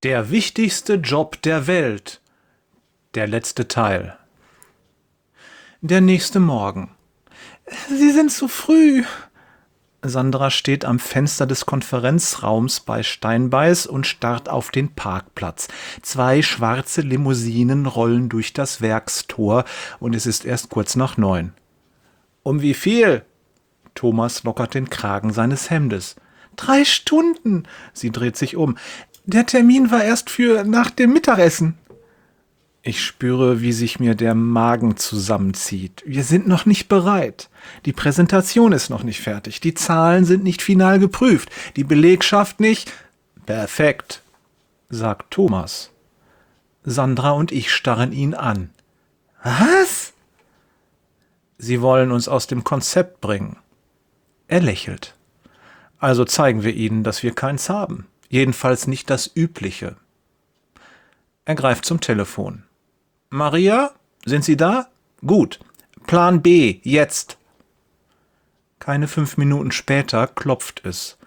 Der wichtigste Job der Welt. Der letzte Teil. Der nächste Morgen. Sie sind zu früh. Sandra steht am Fenster des Konferenzraums bei Steinbeis und starrt auf den Parkplatz. 2 schwarze Limousinen rollen durch das Werkstor und es ist erst kurz nach 9. Um wie viel? Thomas lockert den Kragen seines Hemdes. 3 Stunden. Sie dreht sich um. Der Termin war erst für nach dem Mittagessen. Ich spüre, wie sich mir der Magen zusammenzieht. Wir sind noch nicht bereit. Die Präsentation ist noch nicht fertig. Die Zahlen sind nicht final geprüft. Die Belegschaft nicht. Perfekt, sagt Thomas. Sandra und ich starren ihn an. Was? Sie wollen uns aus dem Konzept bringen. Er lächelt. Also zeigen wir ihnen, dass wir keins haben. Jedenfalls nicht das Übliche. Er greift zum Telefon. Maria, sind Sie da? Gut. Plan B, jetzt. Keine 5 Minuten später klopft es.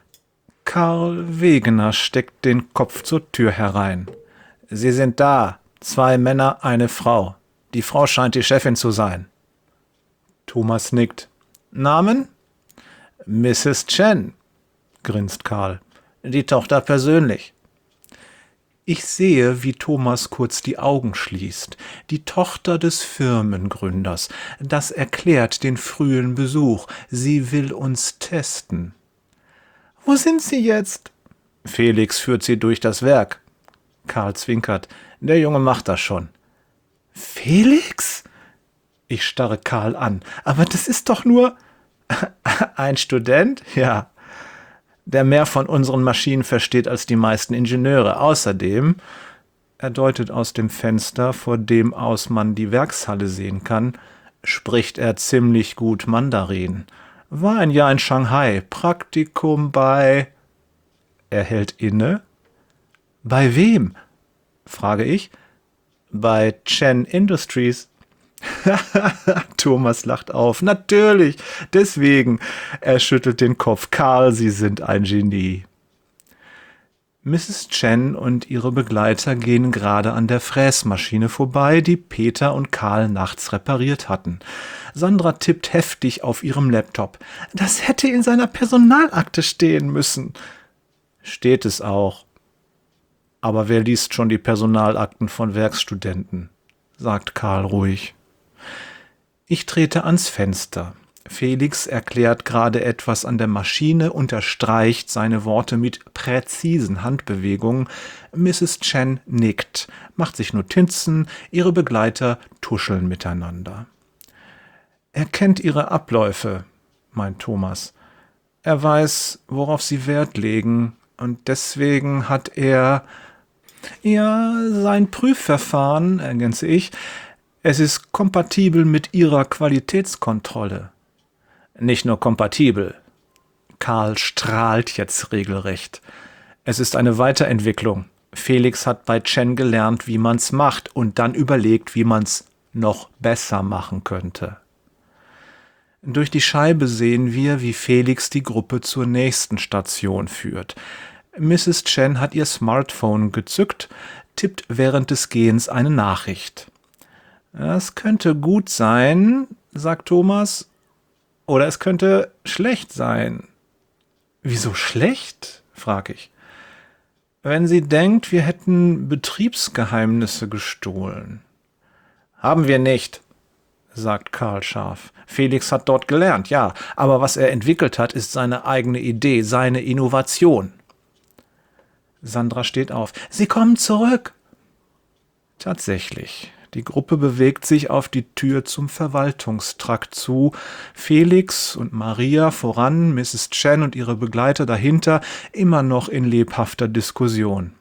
Karl Wegener steckt den Kopf zur Tür herein. Sie sind da. 2 Männer, eine Frau. Die Frau scheint die Chefin zu sein. Thomas nickt. Namen? Mrs. Chen, grinst Karl. Die Tochter persönlich. Ich sehe, wie Thomas kurz die Augen schließt. Die Tochter des Firmengründers. Das erklärt den frühen Besuch. Sie will uns testen. Wo sind Sie jetzt? Felix führt sie durch das Werk. Karl zwinkert. Der Junge macht das schon. Felix? Ich starre Karl an. Aber das ist doch nur... Ein Student? Ja. Der mehr von unseren Maschinen versteht als die meisten Ingenieure. Außerdem, er deutet aus dem Fenster, vor dem aus man die Werkshalle sehen kann, spricht er ziemlich gut Mandarin. War ein Jahr in Shanghai, Praktikum bei... Er hält inne. Bei wem? Frage ich. Bei Chen Industries. Thomas lacht auf. Natürlich, deswegen. Er schüttelt den Kopf. Karl, Sie sind ein Genie. Mrs. Chen und ihre Begleiter gehen gerade an der Fräsmaschine vorbei, die Peter und Karl nachts repariert hatten. Sandra tippt heftig auf ihrem Laptop. Das hätte in seiner Personalakte stehen müssen. Steht es auch. Aber wer liest schon die Personalakten von Werkstudenten? Sagt Karl ruhig. Ich trete ans Fenster. Felix erklärt gerade etwas an der Maschine, unterstreicht seine Worte mit präzisen Handbewegungen. Mrs. Chen nickt, macht sich Notizen, ihre Begleiter tuscheln miteinander. Er kennt ihre Abläufe, meint Thomas. Er weiß, worauf sie Wert legen, und deswegen hat er... Ja, sein Prüfverfahren, ergänze ich, es ist kompatibel mit ihrer Qualitätskontrolle. Nicht nur kompatibel. Karl strahlt jetzt regelrecht. Es ist eine Weiterentwicklung. Felix hat bei Chen gelernt, wie man's macht und dann überlegt, wie man's noch besser machen könnte. Durch die Scheibe sehen wir, wie Felix die Gruppe zur nächsten Station führt. Mrs. Chen hat ihr Smartphone gezückt, tippt während des Gehens eine Nachricht. Das könnte gut sein, sagt Thomas, oder es könnte schlecht sein. Wieso schlecht? Frage ich. Wenn sie denkt, wir hätten Betriebsgeheimnisse gestohlen. Haben wir nicht, sagt Karl scharf. Felix hat dort gelernt, ja, aber was er entwickelt hat, ist seine eigene Idee, seine Innovation. Sandra steht auf. Sie kommen zurück. Tatsächlich. Die Gruppe bewegt sich auf die Tür zum Verwaltungstrakt zu. Felix und Maria voran, Mrs. Chen und ihre Begleiter dahinter, immer noch in lebhafter Diskussion.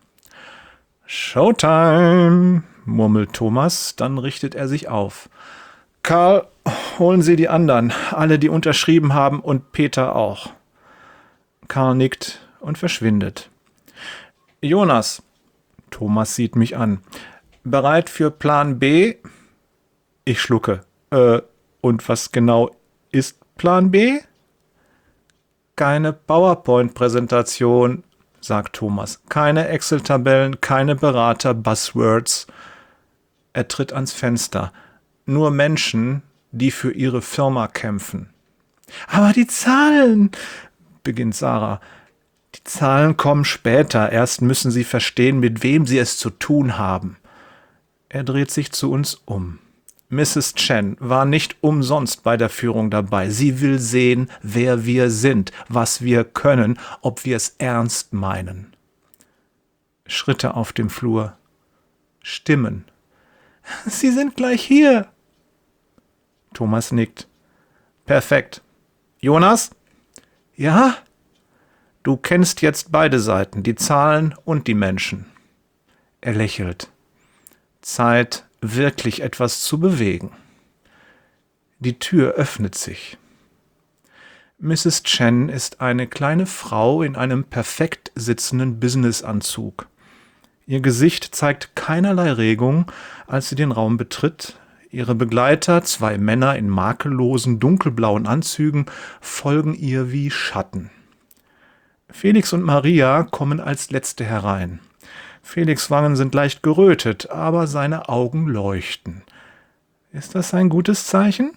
Showtime, murmelt Thomas, dann richtet er sich auf. Karl, holen Sie die anderen, alle, die unterschrieben haben, und Peter auch. Karl nickt und verschwindet. Jonas, Thomas sieht mich an. Bereit für Plan B? Ich schlucke. Und was genau ist Plan B? Keine PowerPoint-Präsentation. sagt Thomas. Keine Excel-Tabellen, keine Berater-Buzzwords. Er tritt ans Fenster. Nur Menschen, die für ihre Firma kämpfen. Aber die Zahlen, beginnt Sarah. Die Zahlen kommen später. Erst müssen Sie verstehen, mit wem Sie es zu tun haben. Er dreht sich zu uns um. Mrs. Chen war nicht umsonst bei der Führung dabei. Sie will sehen, wer wir sind, was wir können, ob wir es ernst meinen. Schritte auf dem Flur. Stimmen. Sie sind gleich hier. Thomas nickt. Perfekt. Jonas? Ja? Du kennst jetzt beide Seiten, die Zahlen und die Menschen. Er lächelt. Zeit, wirklich etwas zu bewegen. Die Tür öffnet sich. Mrs. Chen ist eine kleine Frau in einem perfekt sitzenden Businessanzug. Ihr Gesicht zeigt keinerlei Regung, als sie den Raum betritt. Ihre Begleiter, 2 Männer in makellosen, dunkelblauen Anzügen, folgen ihr wie Schatten. Felix und Maria kommen als Letzte herein. Felix' Wangen sind leicht gerötet, aber seine Augen leuchten. Ist das ein gutes Zeichen?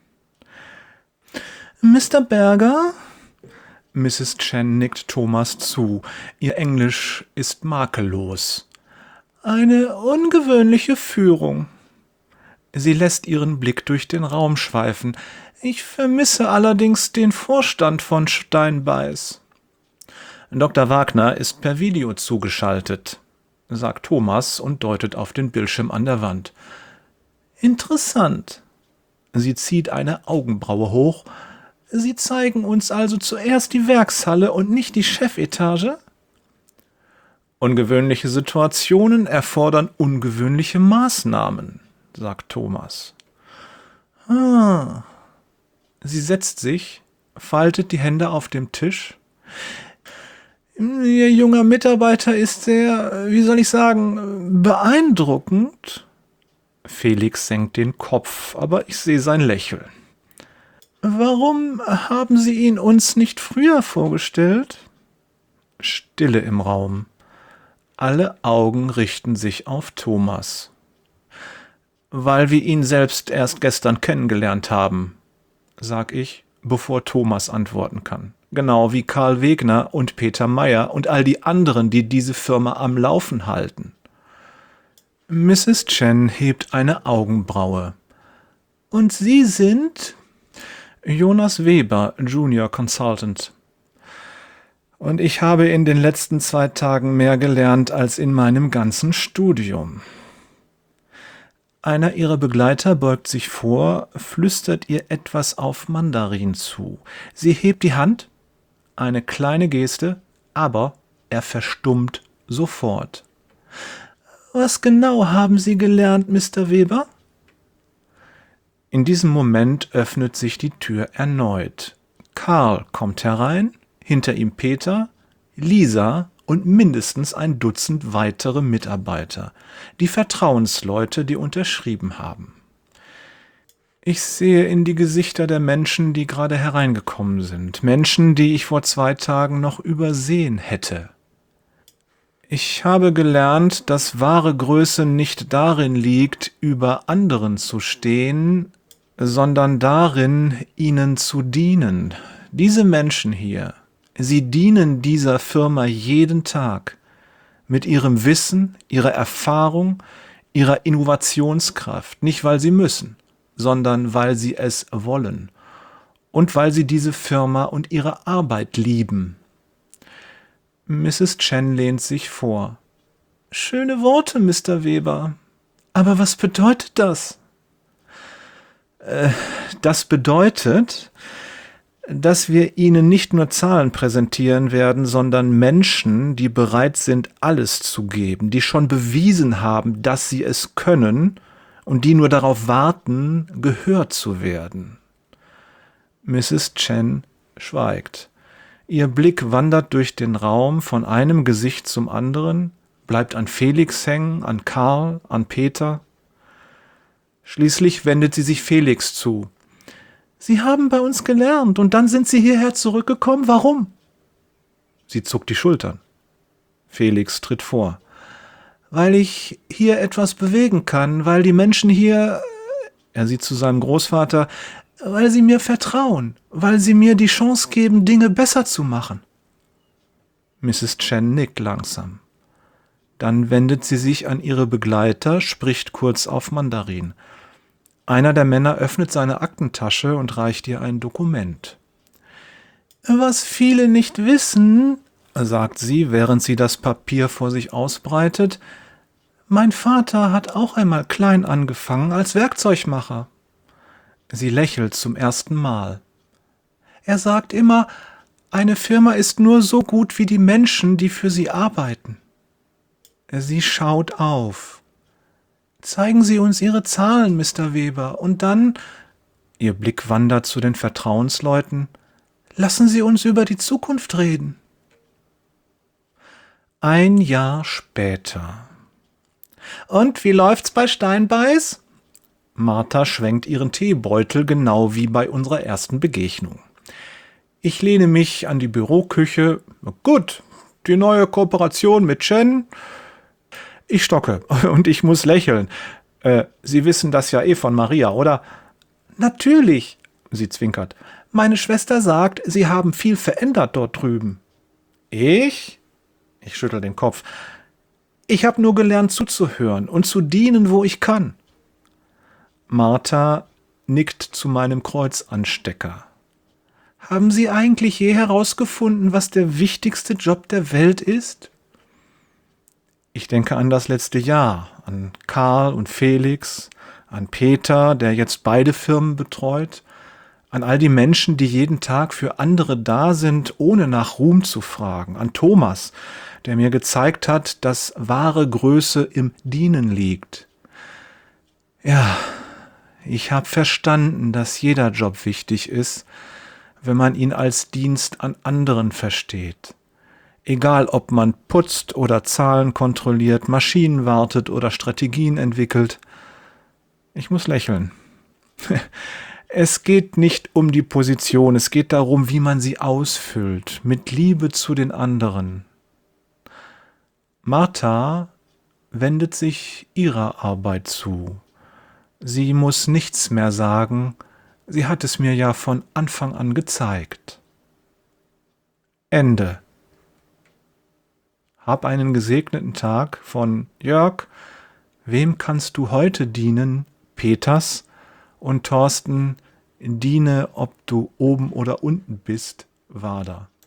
Mr. Berger? Mrs. Chen nickt Thomas zu. Ihr Englisch ist makellos. Eine ungewöhnliche Führung. Sie lässt ihren Blick durch den Raum schweifen. Ich vermisse allerdings den Vorstand von Steinbeiß. Dr. Wagner ist per Video zugeschaltet, sagt Thomas und deutet auf den Bildschirm an der Wand. Interessant. Sie zieht eine Augenbraue hoch. Sie zeigen uns also zuerst die Werkshalle und nicht die Chefetage? Ungewöhnliche Situationen erfordern ungewöhnliche Maßnahmen, sagt Thomas. Sie setzt sich, faltet die Hände auf dem Tisch. Ihr junger Mitarbeiter ist sehr, wie soll ich sagen, beeindruckend. Felix senkt den Kopf, aber ich sehe sein Lächeln. Warum haben Sie ihn uns nicht früher vorgestellt? Stille im Raum. Alle Augen richten sich auf Thomas. Weil wir ihn selbst erst gestern kennengelernt haben, sag ich, bevor Thomas antworten kann. Genau wie Karl Wegner und Peter Meyer und all die anderen, die diese Firma am Laufen halten. Mrs. Chen hebt eine Augenbraue. Und Sie sind? Jonas Weber, Junior Consultant. Und ich habe in den letzten 2 Tagen mehr gelernt als in meinem ganzen Studium. Einer ihrer Begleiter beugt sich vor, flüstert ihr etwas auf Mandarin zu. Sie hebt die Hand, eine kleine Geste, aber er verstummt sofort. Was genau haben Sie gelernt, Mr. Weber? In diesem Moment öffnet sich die Tür erneut. Karl kommt herein, hinter ihm Peter, Lisa und mindestens ein Dutzend weitere Mitarbeiter, die Vertrauensleute, die unterschrieben haben. Ich sehe in die Gesichter der Menschen, die gerade hereingekommen sind, Menschen, die ich vor 2 Tagen noch übersehen hätte. Ich habe gelernt, dass wahre Größe nicht darin liegt, über anderen zu stehen, sondern darin, ihnen zu dienen. Diese Menschen hier, sie dienen dieser Firma jeden Tag mit ihrem Wissen, ihrer Erfahrung, ihrer Innovationskraft, nicht weil sie müssen, sondern weil sie es wollen und weil sie diese Firma und ihre Arbeit lieben. Mrs. Chen lehnt sich vor. Schöne Worte, Mr. Weber. Aber was bedeutet das? Das bedeutet, dass wir Ihnen nicht nur Zahlen präsentieren werden, sondern Menschen, die bereit sind, alles zu geben, die schon bewiesen haben, dass sie es können und die nur darauf warten, gehört zu werden. Mrs. Chen schweigt. Ihr Blick wandert durch den Raum von einem Gesicht zum anderen, bleibt an Felix hängen, an Karl, an Peter. Schließlich wendet sie sich Felix zu. Sie haben bei uns gelernt und dann sind Sie hierher zurückgekommen. Warum? Sie zuckt die Schultern. Felix tritt vor. Weil ich hier etwas bewegen kann, weil die Menschen hier, er sieht zu seinem Großvater, weil sie mir vertrauen, weil sie mir die Chance geben, Dinge besser zu machen. Mrs. Chen nickt langsam. Dann wendet sie sich an ihre Begleiter, spricht kurz auf Mandarin. Einer der Männer öffnet seine Aktentasche und reicht ihr ein Dokument. Was viele nicht wissen, sagt sie, während sie das Papier vor sich ausbreitet, mein Vater hat auch einmal klein angefangen als Werkzeugmacher. Sie lächelt zum ersten Mal. Er sagt immer, eine Firma ist nur so gut wie die Menschen, die für sie arbeiten. Sie schaut auf. Zeigen Sie uns Ihre Zahlen, Mr. Weber, und dann, ihr Blick wandert zu den Vertrauensleuten, lassen Sie uns über die Zukunft reden. Ein Jahr später. Und wie läuft's bei Steinbeiß? Martha schwenkt ihren Teebeutel genau wie bei unserer ersten Begegnung. Ich lehne mich an die Büroküche. Gut, die neue Kooperation mit Chen. Ich stocke und ich muss lächeln. Sie wissen das ja eh von Maria, oder? Natürlich, sie zwinkert. Meine Schwester sagt, Sie haben viel verändert dort drüben. Ich? Ich schüttel den Kopf. Ich habe nur gelernt zuzuhören und zu dienen, wo ich kann. Martha nickt zu meinem Kreuzanstecker. Haben Sie eigentlich je herausgefunden, was der wichtigste Job der Welt ist? Ich denke an das letzte Jahr, an Karl und Felix, an Peter, der jetzt beide Firmen betreut, an all die Menschen, die jeden Tag für andere da sind, ohne nach Ruhm zu fragen, an Thomas, der mir gezeigt hat, dass wahre Größe im Dienen liegt. Ja, ich habe verstanden, dass jeder Job wichtig ist, wenn man ihn als Dienst an anderen versteht. Egal, ob man putzt oder Zahlen kontrolliert, Maschinen wartet oder Strategien entwickelt. Ich muss lächeln. Es geht nicht um die Position, es geht darum, wie man sie ausfüllt, mit Liebe zu den anderen. Martha wendet sich ihrer Arbeit zu. Sie muss nichts mehr sagen, sie hat es mir ja von Anfang an gezeigt. Ende. Hab einen gesegneten Tag von Jörg. Wem kannst du heute dienen? Peters. Und Thorsten, diene, ob du oben oder unten bist, Wader.